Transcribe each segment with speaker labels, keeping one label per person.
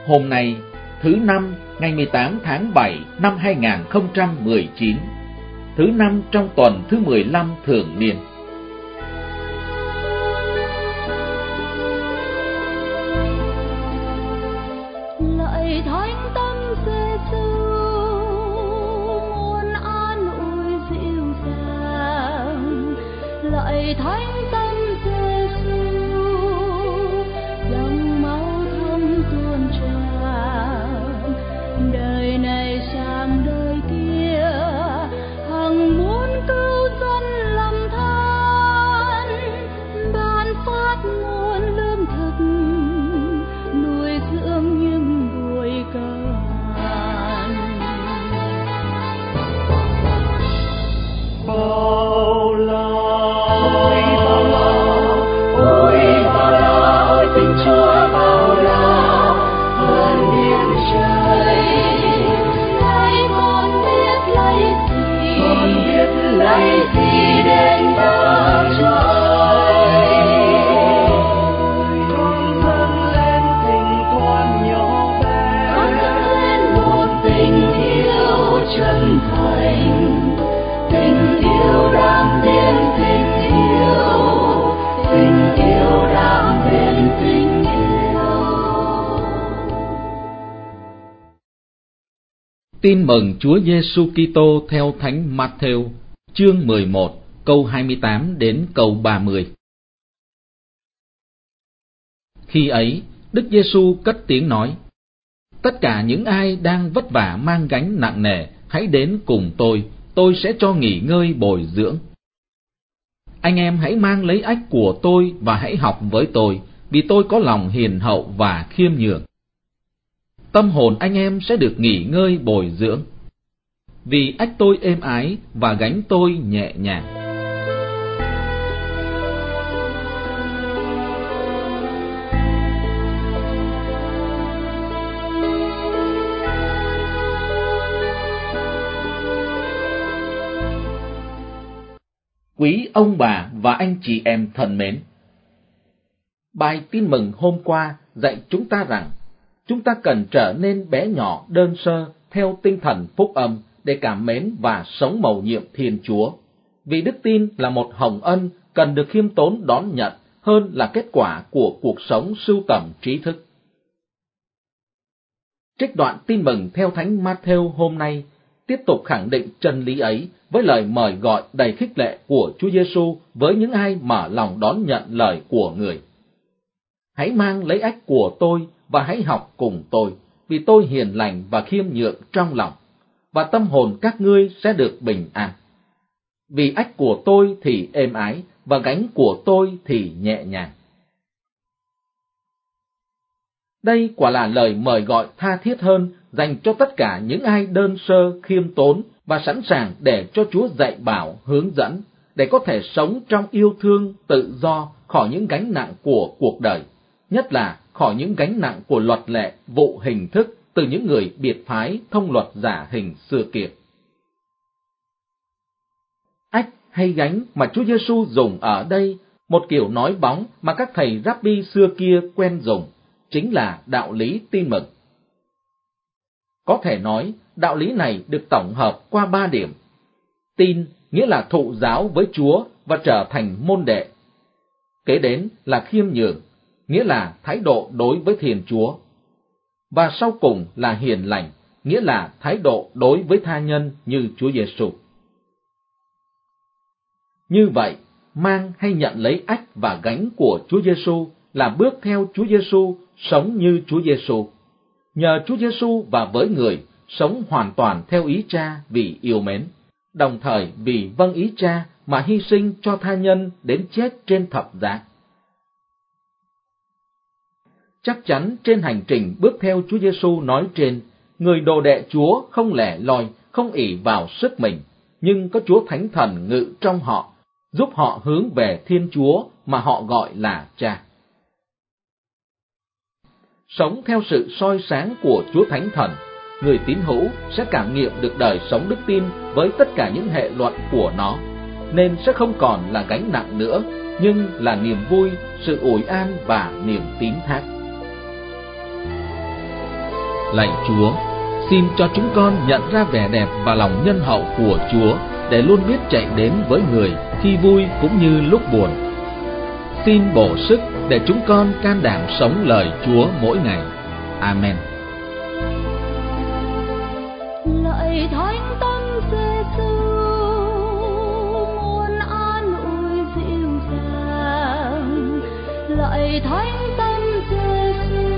Speaker 1: Hôm nay, thứ Năm, ngày 18 tháng 7 năm 2019, thứ Năm trong tuần thứ 15 thường niên.
Speaker 2: Lạy Thánh Tâm Giêsu, muôn an ủi dịu dàng. Lạy Thánh Tâm Giêsu, dòng máu thấm tuôn tràn. Đời này sang đời kia, hằng muốn cứu dân lầm than. Ban phát nguồn lương thực, nuôi dưỡng những bụi càn.
Speaker 3: Bao la, ôi tình Chúa bao la, hơn biển trời.
Speaker 2: Nay con biết
Speaker 3: lấy gì đền đáp trời. Con dâng lên tình con nhỏ bé,
Speaker 2: con dâng lên một tình yêu chân thành.
Speaker 3: tình yêu đam biến tình yêu, tình yêu đam biến tình yêu.
Speaker 1: Tin mừng Chúa Giêsu Kitô theo Thánh Matthew, chương 11, câu 28 đến câu 30. Khi ấy, Đức Giêsu cất tiếng nói: Tất cả những ai đang vất vả mang gánh nặng nề, hãy đến cùng tôi sẽ cho nghỉ ngơi bồi dưỡng. Anh em hãy mang lấy ách của tôi và hãy học với tôi, vì tôi có lòng hiền hậu và khiêm nhường. Tâm hồn anh em sẽ được nghỉ ngơi bồi dưỡng, vì ách tôi êm ái và gánh tôi nhẹ nhàng. Quý ông bà và anh chị em thân mến, bài tin mừng hôm qua dạy chúng ta rằng chúng ta cần trở nên bé nhỏ đơn sơ theo tinh thần phúc âm để cảm mến và sống mầu nhiệm Thiên Chúa, vì đức tin là một hồng ân cần được khiêm tốn đón nhận hơn là kết quả của cuộc sống sưu tầm trí thức. Trích đoạn tin mừng theo Thánh Matthew hôm nay tiếp tục khẳng định chân lý ấy với lời mời gọi đầy khích lệ của Chúa Giêsu với những ai mở lòng đón nhận lời của Người. Hãy mang lấy ách của tôi và hãy học cùng tôi, vì tôi hiền lành và khiêm nhượng trong lòng, và tâm hồn các ngươi sẽ được bình an. Vì ách của tôi thì êm ái, và gánh của tôi thì nhẹ nhàng. Đây quả là lời mời gọi tha thiết hơn dành cho tất cả những ai đơn sơ, khiêm tốn và sẵn sàng để cho Chúa dạy bảo, hướng dẫn, để có thể sống trong yêu thương, tự do khỏi những gánh nặng của cuộc đời, nhất là khỏi những gánh nặng của luật lệ, vụ hình thức từ những người biệt phái thông luật giả hình xưa kia. Ách hay gánh mà Chúa Giêsu dùng ở đây, một kiểu nói bóng mà các thầy Rabbi xưa kia quen dùng, chính là đạo lý tin mừng. Có thể nói, đạo lý này được tổng hợp qua 3 điểm. Tin nghĩa là thụ giáo với Chúa và trở thành môn đệ. Kế đến là khiêm nhường, nghĩa là thái độ đối với Thiên Chúa. Và sau cùng là hiền lành, nghĩa là thái độ đối với tha nhân như Chúa Giêsu. Như vậy, mang hay nhận lấy ách và gánh của Chúa Giêsu là bước theo Chúa Giêsu, sống như Chúa Giêsu. Nhờ Chúa Giêsu và với người, sống hoàn toàn theo ý Cha vì yêu mến, đồng thời vì vâng ý Cha mà hy sinh cho tha nhân đến chết trên thập giá. Chắc chắn trên hành trình bước theo Chúa Giêsu nói trên, người đồ đệ Chúa không lẻ loi, không ỷ vào sức mình, nhưng có Chúa Thánh Thần ngự trong họ, giúp họ hướng về Thiên Chúa mà họ gọi là Cha. Sống theo sự soi sáng của Chúa Thánh Thần, người tín hữu sẽ cảm nghiệm được đời sống đức tin với tất cả những hệ luận của nó, nên sẽ không còn là gánh nặng nữa, nhưng là niềm vui, sự ủi an và niềm tín thác. Lạy Chúa, xin cho chúng con nhận ra vẻ đẹp và lòng nhân hậu của Chúa để luôn biết chạy đến với người khi vui cũng như lúc buồn. Xin bổ sức để chúng con can đảm sống lời Chúa mỗi ngày. Amen.
Speaker 2: Lạy Thánh Tâm Giêsu, muôn an ủi dịu dàng. Lạy Thánh Tâm Giêsu,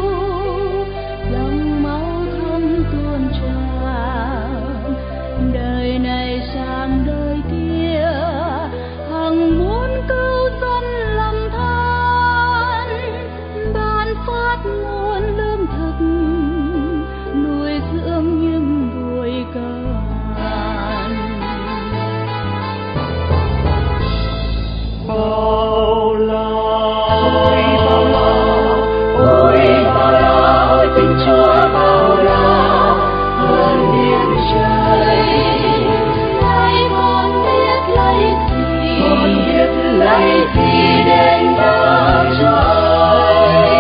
Speaker 2: dòng máu thấm tuôn tràn. Đời này sang đời kia, hằng muốn cứu dân lầm than. Ban phát nguồn lương thực, nuôi dưỡng những buổi cơ hàn.
Speaker 3: Bao la, ôi bao la, ôi bao la, ôi tình Chúa bao la, hơn biển trời.
Speaker 2: Nay con biết lấy gì,
Speaker 3: Con biết lấy gì
Speaker 2: đến đó trôi.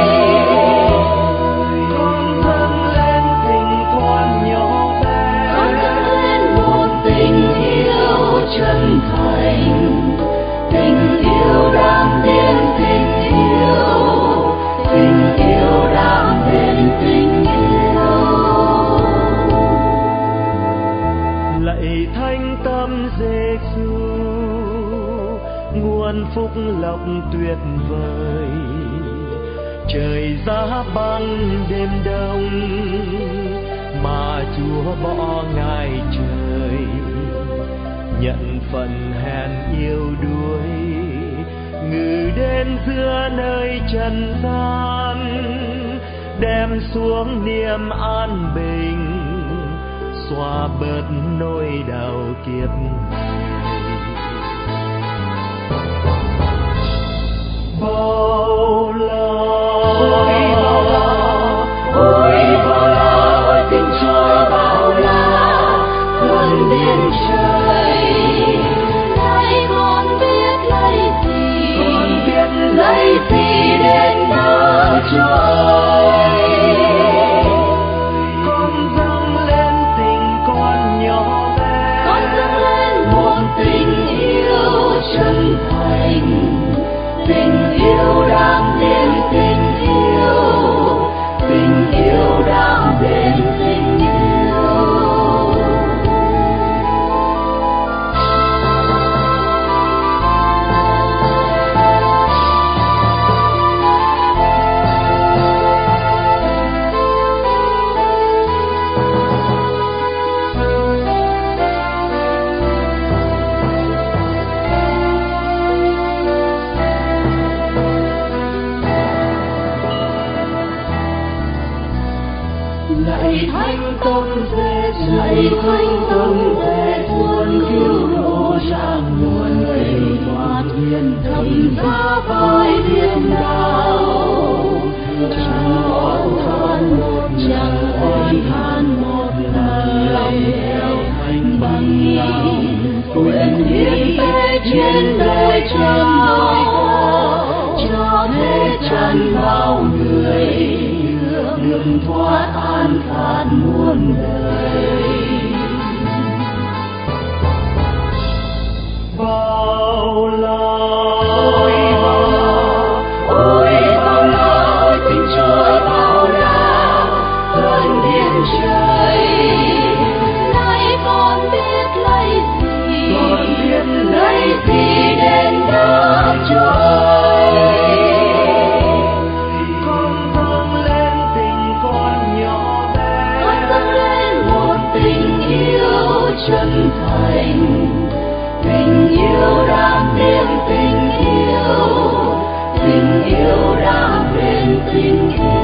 Speaker 3: con dâng lên tình con nhỏ bé,
Speaker 2: Con dâng lên một tình yêu chân thành, tình yêu đáng đến tình yêu, tình yêu đáng đến tình yêu.
Speaker 3: lạy Thánh Tâm Giêsu, nguồn phúc lộc tuyệt vời. Trời giá băng đêm đông mà Chúa bỏ Ngài trời, nhận phần hèn yếu đuối, ngự đến giữa nơi trần gian, đem xuống niềm an bình, xóa bớt nỗi đau kiếp này. Bao la, ôi bao la, ôi bao la, ôi tình Chúa bao la,
Speaker 2: Hơn biển trời, nay con biết lấy gì,
Speaker 3: con biết
Speaker 2: lấy gì đến đó trôi.
Speaker 3: con dâng lên tình con nhỏ bé,
Speaker 2: Con dâng lên một tình yêu chân thành, tình yêu đáng đến tình yêu, tình yêu đáng đến tình yêu.
Speaker 3: lạy Thánh Tâm Giêsu,
Speaker 2: Lạy Thánh Tâm Giêsu, nguồn cứu độ rạng nguồn tình thoát hiền thầm giá vai thiên đạo. Chẳng oán than một chẳng oán than một lời, bằng lòng nguyện hiến tế trên đời trên đồi cao, cho thế gian bao người được thoát an khát muôn đời.
Speaker 3: bao la,
Speaker 2: Ôi bao la, ôi bao la, ôi tình Chúa bao la, hơn biển trời. Nay con biết lấy gì,
Speaker 3: con biết
Speaker 2: lấy gì đến đó trôi.
Speaker 3: con dâng lên tình con nhỏ bé,
Speaker 2: Con dâng lên một tình yêu chân thành, tình yêu đáng đến tình yêu, tình yêu đáng đến tình yêu.